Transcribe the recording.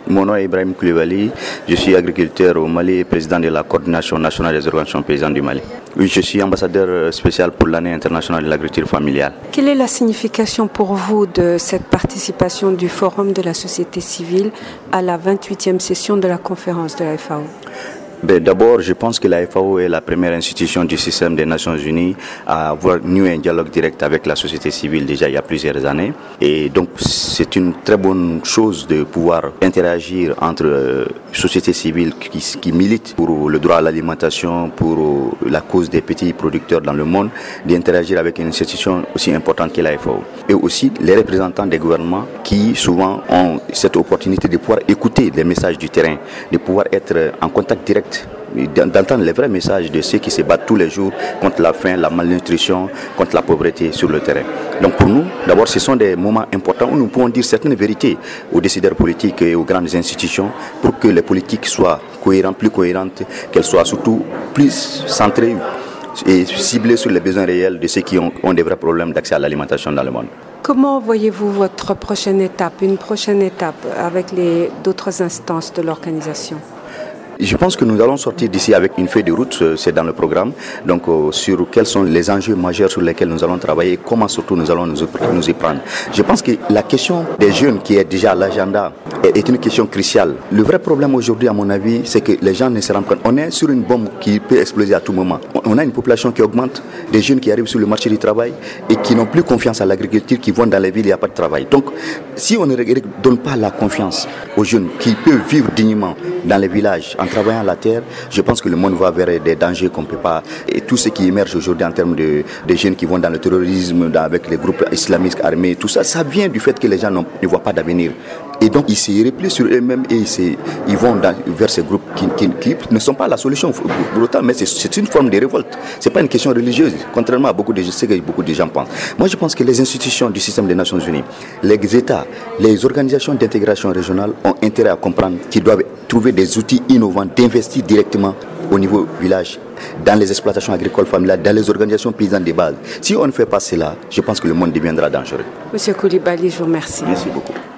Mon nom est Ibrahim Koulibaly, je suis agriculteur au Mali et président de la coordination nationale des organisations paysannes du Mali. Oui, je suis ambassadeur spécial pour l'année internationale de l'agriculture familiale. Quelle est la signification pour vous de cette participation du Forum de la société civile à la 28e session de la conférence de la FAO ? D'abord, je pense que la FAO est la première institution du système des Nations Unies à avoir noué un dialogue direct avec la société civile déjà il y a plusieurs années. Et donc, c'est une très bonne chose de pouvoir interagir entre sociétés civiles qui militent pour le droit à l'alimentation, pour la cause des petits producteurs dans le monde, d'interagir avec une institution aussi importante que la FAO. Et aussi les représentants des gouvernements qui souvent ont cette opportunité de pouvoir écouter les messages du terrain, de pouvoir être en contact direct, d'entendre les vrais messages de ceux qui se battent tous les jours contre la faim, la malnutrition, contre la pauvreté sur le terrain. Donc pour nous, d'abord, ce sont des moments importants où nous pouvons dire certaines vérités aux décideurs politiques et aux grandes institutions pour que les politiques soient cohérentes, plus cohérentes, qu'elles soient surtout plus centrées et ciblées sur les besoins réels de ceux qui ont des vrais problèmes d'accès à l'alimentation dans le monde. Comment voyez-vous votre prochaine étape, une prochaine étape avec d'autres instances de l'organisation ? Je pense que nous allons sortir d'ici avec une feuille de route, c'est dans le programme, donc sur quels sont les enjeux majeurs sur lesquels nous allons travailler et comment surtout nous allons nous y prendre. Je pense que la question des jeunes qui est déjà à l'agenda est une question cruciale. Le vrai problème aujourd'hui, à mon avis, c'est que les gens ne se rendent compte. On est sur une bombe qui peut exploser à tout moment. On a une population qui augmente, des jeunes qui arrivent sur le marché du travail et qui n'ont plus confiance à l'agriculture, qui vont dans les villes, il n'y a pas de travail. Donc, si on ne donne pas la confiance aux jeunes qui peuvent vivre dignement dans les villages, en travaillant la terre, je pense que le monde va vers des dangers qu'on ne peut pas. Et tout ce qui émerge aujourd'hui en termes de jeunes qui vont dans le terrorisme, avec les groupes islamistes armés, tout ça, ça vient du fait que les gens ne voient pas d'avenir. Et donc ils se replient sur eux-mêmes et ils vont vers ces groupes qui ne sont pas la solution pour autant, mais c'est une forme de révolte. Ce n'est pas une question religieuse, contrairement à ce que beaucoup de gens pensent. Moi je pense que les institutions du système des Nations Unies, les États, les organisations d'intégration régionale ont intérêt à comprendre qu'ils doivent trouver des outils innovants d'investir directement au niveau village, dans les exploitations agricoles familiales, dans les organisations paysannes de base. Si on ne fait pas cela, je pense que le monde deviendra dangereux. Monsieur Koulibaly, je vous remercie. Merci beaucoup.